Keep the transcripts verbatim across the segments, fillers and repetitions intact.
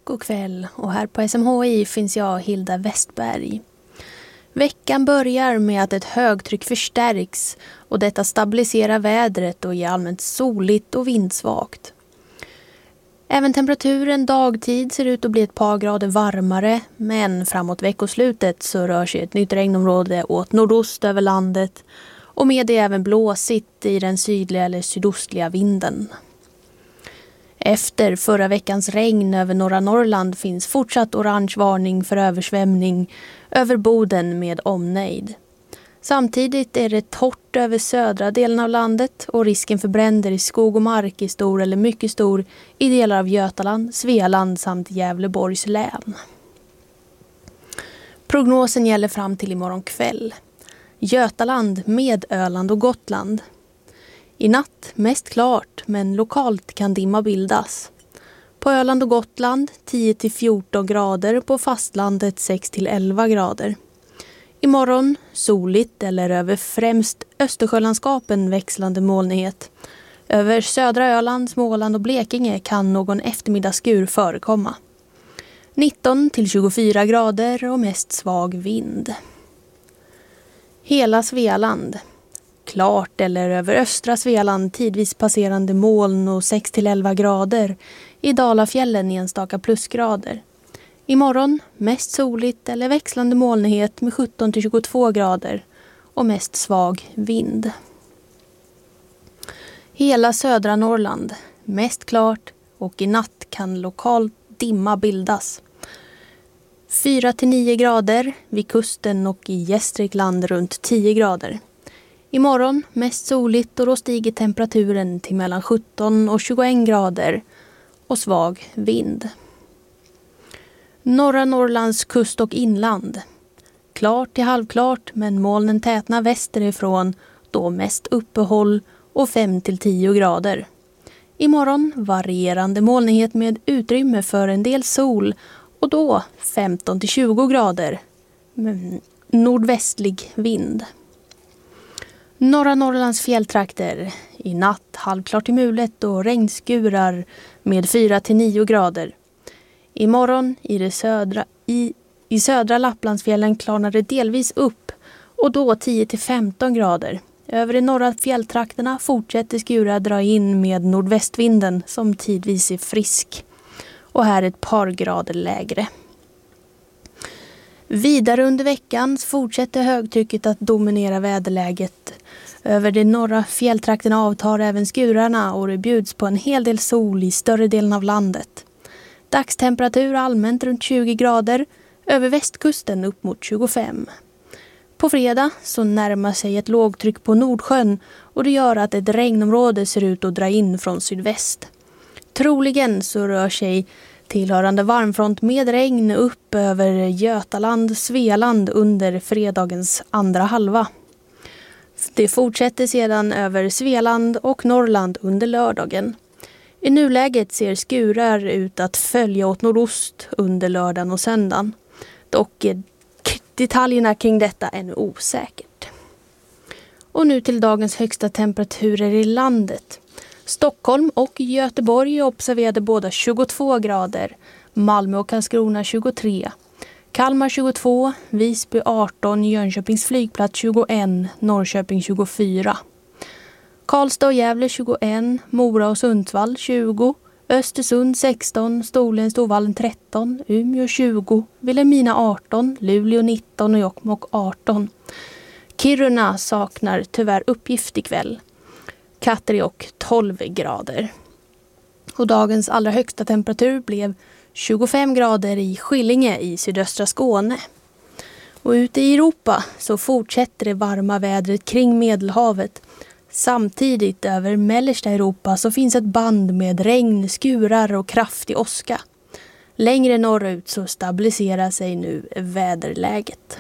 God kväll och här på S M H I finns jag, Hilda Westberg. Veckan börjar med att ett högtryck förstärks och detta stabiliserar vädret och ger allmänt soligt och vindsvagt. Även temperaturen dagtid ser ut att bli ett par grader varmare, men framåt veckoslutet så rör sig ett nytt regnområde åt nordost över landet och med det även blåsigt i den sydliga eller sydostliga vinden. Efter förra veckans regn över norra Norrland finns fortsatt orange varning för översvämning över Boden med omnejd. Samtidigt är det torrt över södra delen av landet och risken för bränder i skog och mark är stor eller mycket stor i delar av Götaland, Svealand samt Gävleborgs län. Prognosen gäller fram till imorgon kväll. Götaland med Öland och Gotland. I natt mest klart, men lokalt kan dimma bildas. På Öland och Gotland tio till fjorton grader, på fastlandet sex till elva grader. Imorgon soligt eller över främst Östersjölandskapen växlande molnighet. Över södra Öland, Småland och Blekinge kan någon eftermiddagsskur förekomma. nitton till tjugofyra grader och mest svag vind. Hela Svealand. Klart eller över östra Svealand tidvis passerande moln och sex till elva grader. I Dalafjällen enstaka plusgrader. Imorgon mest soligt eller växlande molnighet med sjutton till tjugotvå grader och mest svag vind. Hela södra Norrland mest klart och i natt kan lokal dimma bildas. fyra till nio grader vid kusten och i Gästrikland runt tio grader. Imorgon mest soligt och då stiger temperaturen till mellan sjutton och tjugoett grader och svag vind. Norra Norrlands kust och inland. Klart till halvklart, men molnen tätnar västerifrån, då mest uppehåll och fem till tio grader. Imorgon varierande molnighet med utrymme för en del sol och då femton till tjugo grader. Nordvästlig vind. Norra Norrlands fjälltrakter. I natt halvklart till mulet och regnskurar med fyra till nio grader. Imorgon i, det södra, i, i södra Lapplandsfjällen klarnar det delvis upp och då tio till femton grader. Över de norra fjälltrakterna fortsätter skurar dra in med nordvästvinden som tidvis är frisk. Och här ett par grader lägre. Vidare under veckan fortsätter högtrycket att dominera väderläget. Över de norra fjälltrakterna avtar även skurarna och det bjuds på en hel del sol i större delen av landet. Dagstemperatur allmänt runt tjugo grader, över västkusten upp mot tjugofem. På fredag så närmar sig ett lågtryck på Nordsjön och det gör att ett regnområde ser ut att dra in från sydväst. Troligen så rör sig tillhörande varmfront med regn upp över Götaland, Svealand under fredagens andra halva. Det fortsätter sedan över Svealand och Norrland under lördagen. I nuläget ser skurar ut att följa åt nordost under lördagen och söndagen. Dock är detaljerna kring detta ännu osäkert. Och nu till dagens högsta temperaturer i landet. Stockholm och Göteborg observerade båda tjugotvå grader. Malmö och Karlskrona tjugotre. Kalmar tjugotvå, Visby arton, Jönköpings flygplats tjugoett, Norrköping tjugofyra. Karlstad och Gävle tjugoett, Mora och Sundsvall tjugo, Östersund sexton, Storlien Storvallen tretton, Umeå tjugo, Vilhelmina arton, Luleå nitton och Jokkmokk arton. Kiruna saknar tyvärr uppgift ikväll. Katteråk tolv grader. Och dagens allra högsta temperatur blev tjugofem grader i Skillinge i sydöstra Skåne. Och ute i Europa så fortsätter det varma vädret kring Medelhavet. Samtidigt över mellersta Europa så finns ett band med regn, skurar och kraftig åska. Längre norrut så stabiliserar sig nu väderläget.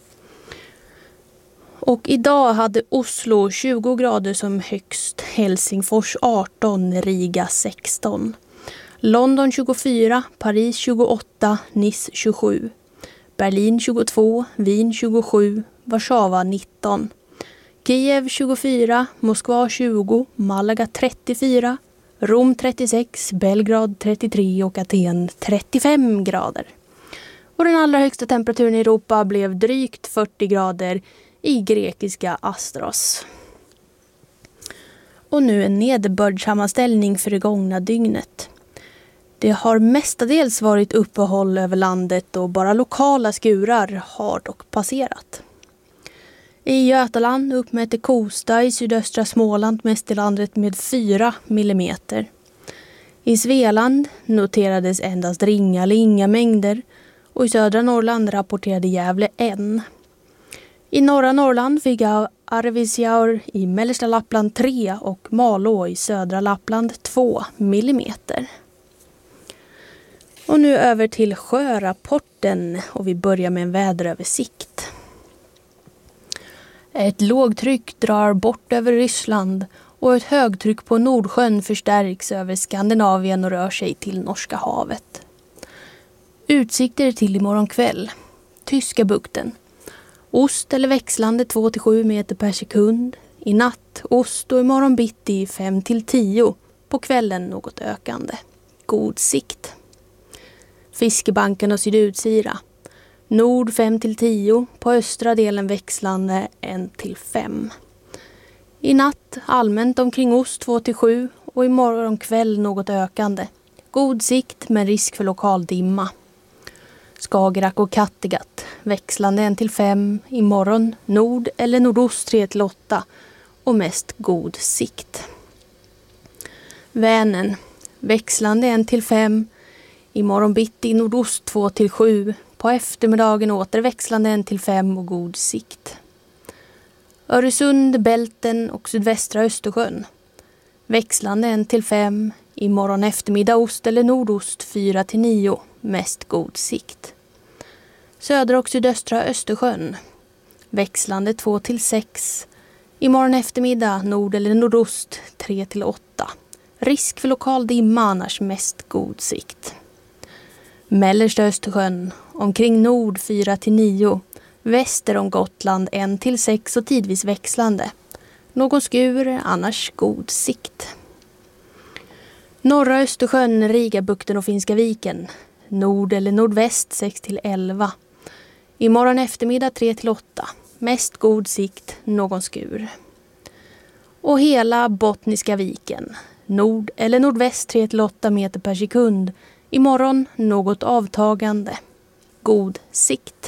Och idag hade Oslo tjugo grader som högst, Helsingfors arton, Riga sexton. London tjugofyra, Paris tjugoåtta, Nice tjugosju. Berlin tjugotvå, Wien tjugosju, Warszawa nitton. Kiev tjugofyra, Moskva tjugo, Malaga trettiofyra, Rom trettiosex, Belgrad trettiotre och Aten trettiofem grader. Och den allra högsta temperaturen i Europa blev drygt fyrtio grader i grekiska Astros. Och nu en nederbördssammanställning för det gångna dygnet. Det har mestadels varit uppehåll över landet och bara lokala skurar har dock passerat. I Götaland uppmätte Kosta i sydöstra Småland mest i landet med fyra millimeter. I Svealand noterades endast ringa eller inga mängder och i södra Norrland rapporterade Gävle en. I norra Norrland fick Arvidsjaur i mellersta Lappland tre och Malå i södra Lappland två millimeter. Och nu över till sjörapporten och vi börjar med en väderöversikt. Ett lågtryck drar bort över Ryssland och ett högtryck på Nordsjön förstärks över Skandinavien och rör sig till Norska havet. Utsikter till imorgon kväll. Tyska bukten. Ost eller växlande två till sju meter per sekund. I natt ost och imorgon bitti fem till tio. På kvällen något ökande. God sikt. Fiskebanken och sydutsira. Nord fem till tio. På östra delen växlande ett till fem. I natt allmänt omkring ost två till sju. Och imorgon kväll något ökande. God sikt med risk för lokal dimma. Skagerrak och Kattegatt. Växlande ett till fem. Imorgon nord eller nordost tre till åtta. Och mest god sikt. Vänern. Växlande ett till fem. Imorgon bitti nordost två till sju. På eftermiddagen åter växlande ett till fem och god sikt. Öresund, Bälten och sydvästra Östersjön. Växlande ett till fem. Imorgon eftermiddag ost eller nordost fyra till nio. Mest god sikt. Södra och sydöstra Östersjön. Växlande två till sex. Imorgon eftermiddag nord eller nordost tre till åtta. Risk för lokal dimma annars mest god sikt. Mellersta Östersjön. Omkring nord fyra till nio. Väster om Gotland ett till sex och tidvis växlande. Någon skur annars god sikt. Norra Östersjön, Rigabukten och Finska viken. Nord eller nordväst sex till elva. Imorgon eftermiddag tre till åtta. Mest god sikt, någon skur. Och hela Bottniska viken. Nord eller nordväst tre till åtta meter per sekund. Imorgon något avtagande. God sikt.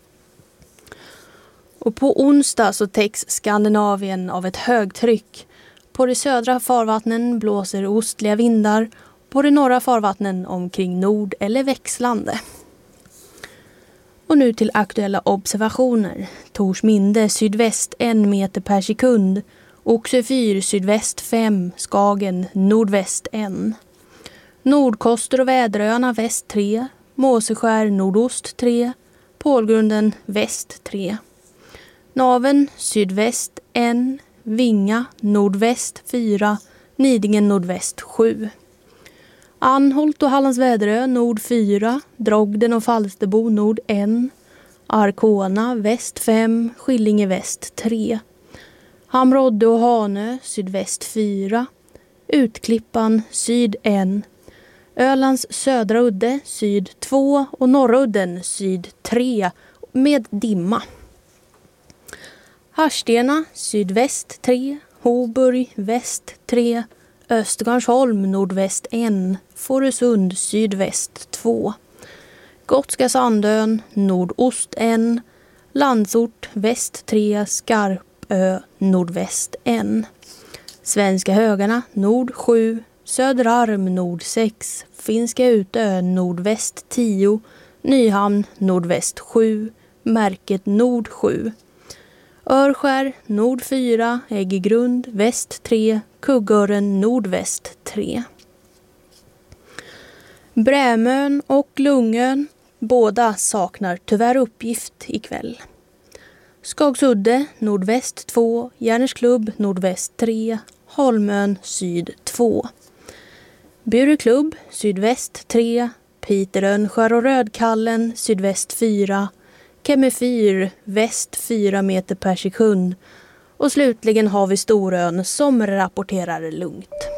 Och på onsdag så täcks Skandinavien av ett högtryck. På de södra farvattnen blåser ostliga vindar. På de norra farvattnen omkring nord eller växlande. Och nu till aktuella observationer. Torsminde sydväst en meter per sekund. Oxefyr sydväst fem. Skagen nordväst en. Nordkoster och Väderöarna väst tre. Måseskär nordost tre. Pålgrunden väst tre. Naven sydväst en. Vinga nordväst fyra. Nidingen nordväst sju. Anholt och Hallands Väderö nord fyra. Drogden och Falsterbo nord ett. Arkona väst fem. Skillinge väst tre. Hamrodde och Hanö sydväst fyra. Utklippan syd ett. Ölands södra udde syd två och norra udden syd tre med dimma. Harstena sydväst tre. Hoburg väst tre. Östergarnsholm nordväst ett. Fårösund sydväst två. Gotska Sandön nordost ett. Landsort väst tre. Skarpö nordväst ett. Svenska högarna nord sju. Söderarm nord sex. Finska Utö nordväst tio. Nyhamn nordväst sju. Märket nord sju. Örskär nord fyra. Äggegrund väst tre. Kuggören nordväst tre. Brämön och Lungön båda saknar tyvärr uppgift ikväll. Skagsudde nordväst två. Järnsklubb nordväst tre. Holmön syd två. Bureklubb sydväst tre. Piterönskär och Rödkallen sydväst fyra. Kemefyr väst fyra meter per sekund. Och slutligen har vi Storön som rapporterar lugnt.